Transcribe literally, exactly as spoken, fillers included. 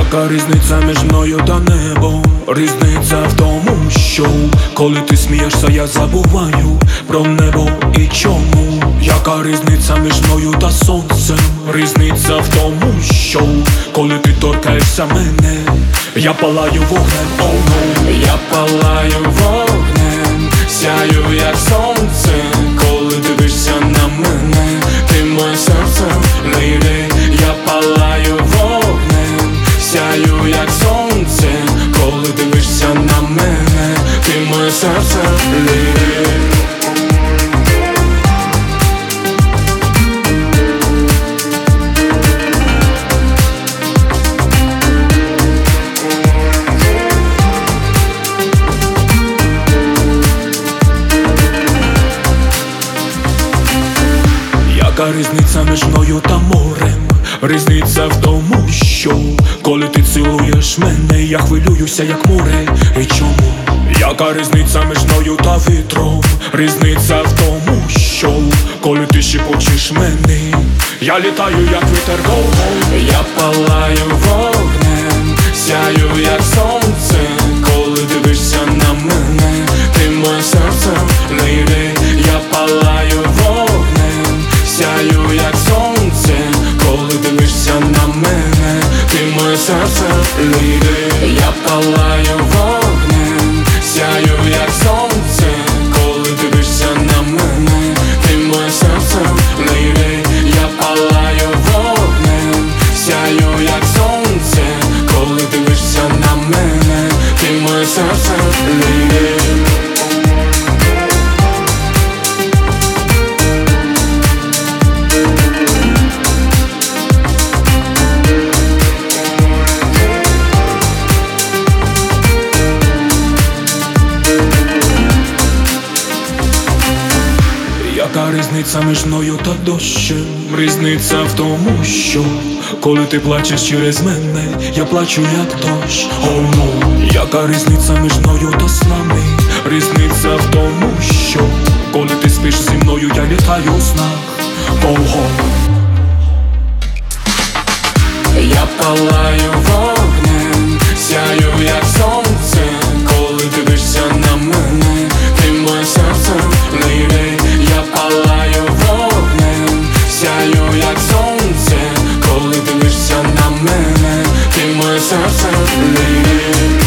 Яка різниця між мною та небом? Різниця в тому, що коли ти смієшся, я забуваю про небо і чому. Яка різниця між мною та сонцем? Різниця в тому, що коли ти торкаєшся мене, я палаю вогнем, oh no. Я палаю вогнем, сяю як сонце, коли дивишся на мене. Ти моє серце, lady. Я палаю вогнем, сяю як сонце, коли дивишся на мене. Ти моє серце, lady. Яка різниця між мною та морем? Різниця в тому, що коли ти цілуєш мене, я хвилююся як море. І чому? Яка різниця між мною та вітром? Різниця в тому, що коли ти шепочеш мене, я літаю як вітер, go-go. Я палаю вогнем, сяю як сонце, коли дивишся на мене. Ти моє серце, lady. Я палаю вогнем, сяю як сонце, коли дивишся на мене. Ти моє серце, lady. Я палаю вогнем, сяю як сонце, коли дивишся на мене. Ти моє серце, lady. Я палаю вогнем, сяю як сонце, коли дивишся на мене. Ти моє серце, lady. Яка різниця між мною та дощем? Різниця в тому, що коли ти плачеш через мене, я плачу як дощ, oh no. Яка різниця між мною та снами? Різниця в тому, що коли ти спиш зі мною, я літаю у снах, go home. Я палаю вогнем, сяю як сонце, коли дивишся на мене. Ти моє серце, lady. Я палаю вогнем, сяю як сонце, коли дивишся на мене. Ти моє серце, lady.